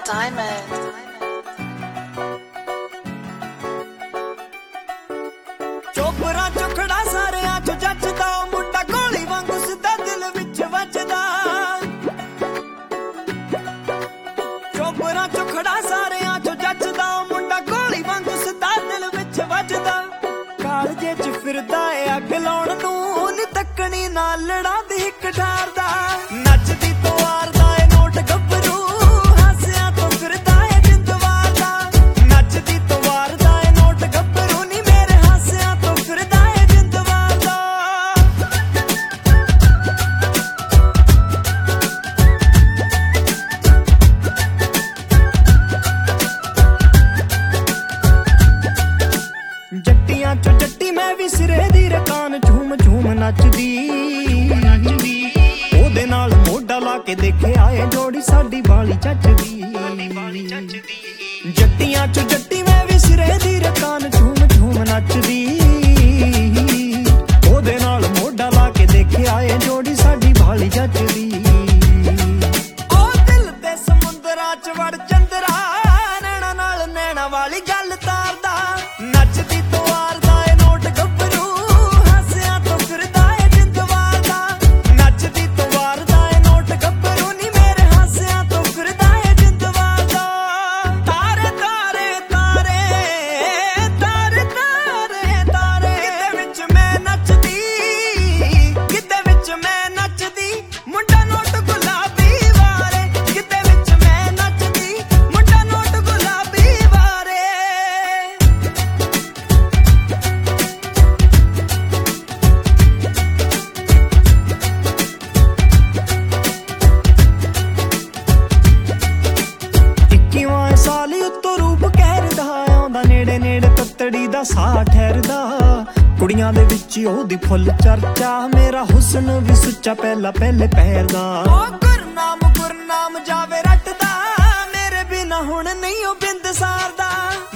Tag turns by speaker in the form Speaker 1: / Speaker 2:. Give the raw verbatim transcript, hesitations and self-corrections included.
Speaker 1: Diamond.
Speaker 2: Chopra ਚੁਖੜਾ ਸਾਰਿਆਂ ਚੋਂ ਜੱਜਦਾ ਮੁੰਡਾ ਗੋਲੀ ਵਾਂਗੂ ਸਿੱਧਾ ਦਿਲ ਵਿੱਚ ਵੱਜਦਾ। ਚੋਪਰਾ ਚੁਖੜਾ ਸਾਰਿਆਂ ਚੋਂ ਜੱਜਦਾ ਮੁੰਡਾ ਗੋਲੀ ਵਾਂਗੂ ਸਿੱਧਾ ਦਿਲ ਵਿੱਚ ਵੱਜਦਾ। ਕਾਲਜੇ 'ਚ ਫਿਰਦਾ ਏ ਅੱਗ ਲਾਉਣ ਨੂੰ ਨੀ ਤੱਕਣੀ ਨਾਲ ਲੜਾ ਦੀ ਇੱਕ ਠਾਰਦਾ। ਨੱਚਦੀ ਤੋਂ ਵਾਰਦਾ ਏ ਨੋਟ ਗੱਭਰੂ ਹਾਸਿਆਂ ਤੋਂ ਫਿਰਦਾ ਏ ਜਿੰਦ ਵਾਰਦਾ। ਨੱਚਦੀ ਤੋਂ ਵਾਰਦਾ ਏ ਨੋਟ ਗੱਭਰੂ ਨੀ ਮੇਰੇ ਹਾਸਿਆਂ ਤੋਂ ਫਿਰਦਾ ਏ ਜਿੰਦ ਵਾਰਦਾ। ਜੱਟੀਆਂ ਚੋਂ ਜੱਟੀ ਮੈਂ ਵੀ ਸਿਰੇ ਦੀ ਰਕਾਨ ਝੂਮ ਝੂਮ ਨੱਚਦੀ। ਉਹਦੇ ਨਾਲ ਮੋਢਾ ਲਾ ਕੇ ਦੇਖਿਆ ਏ ਜੋੜੀ ਸਾਡੀ ਬਾਲੀ ਚੱਜਦੀ। ਜੱਟੀਆਂ ਚੋਂ ਜੱਟੀ ਮੈਂ ਵੀ ਸਿਰੇ ਦੀ ਰਕਾਨ ਝੂਮ ਝੂਮ ਨੱਚਦੀ। ਉਹਦੇ ਨਾਲ ਮੋਢਾ ਲਾ ਕੇ ਦੇਖਿਆ ਏ ਜੋੜੀ ਸਾਡੀ ਬਾਲੀ ਚੱਜਦੀ। ਉਹ ਦਿਲ ਦੇ ਸਮੁੰਦਰਾਂ 'ਚ ਵੜ ਚੰਦਰਾ ਨੈਣਾ ਨਾਲ ਨੈਣਾ ਵਾਲੀ ਗੱਲ ਤਾਰਦਾ। ਨੱਚਦੀ ਤੋਂ ਵਾਰਦਾ ਏ ਨੋਟ ਗੱਭਰੂ ਹਾਸਿਆਂ ਤੋਂ ਫਿਰਦਾ ਏ ਜਿੰਦ ਵਾਰਦਾ। ਨੱਚਦੀ ਤੋਂ ਵਾਰਦਾ ਏ ਨੋਟ ਗੱਭਰੂ ਨੀ ਮੇਰੇ ਹਾਸਿਆਂ ਤੋਂ ਫਿਰਦਾ ਏ ਜਿੰਦ ਵਾਰਦਾ। ਤਾਰੇ ਤਾਰੇ ਤਾਰੇ ਤਾਰੇ ਤਾਰੇ ਤਾਰੇ ਕਿਤੇ ਵਿੱਚ ਮੈਂ ਨੱਚਦੀ ਕਿਤੇ ਵਿੱਚ ਮੈਂ ਨੱਚਦੀ ਮੁੰਡਾ ਨੋਟ ਗੁਲਾਬੀ ਵਾਰੇ। ਕਿਤੇ ਵਿੱਚ ਮੈਂ ਨੱਚਦੀ ਮੁੰਡਾ ਨੋਟ ਗੁਲਾਬੀ ਵਾਰੇ। ਇੱਕੀਵਾਂ ਸਾਲ ਉੱਤੋਂ ਰੂਪ ਕਹਿਰਦਾ ਆਉਂਦਾ ਨੇੜੇ ਨੇੜੇ ਤੱਤੜੀ ਦਾ ਸਾਹ ਠਹਿਰਦਾ। ਕੁੜੀਆਂ ਦੇ ਵਿੱਚ ਉਹਦੀ ਫੁੱਲ ਚਰਚਾ ਮੇਰਾ ਹੁਸਨ ਵੀ ਸੁੱਚਾ ਪਹਿਲਾ ਪਹਿਲੇ ਪੈਰ ਦਾ। ਉਹ ਗੁਰਨਾਮ ਗੁਰਨਾਮ ਜਾਵੇ ਰੱਟਦਾ ਮੇਰੇ ਬਿਨਾ ਹੁਣ ਨਹੀਂ ਉਹ ਬਿੰਦ ਸਾਰਦਾ।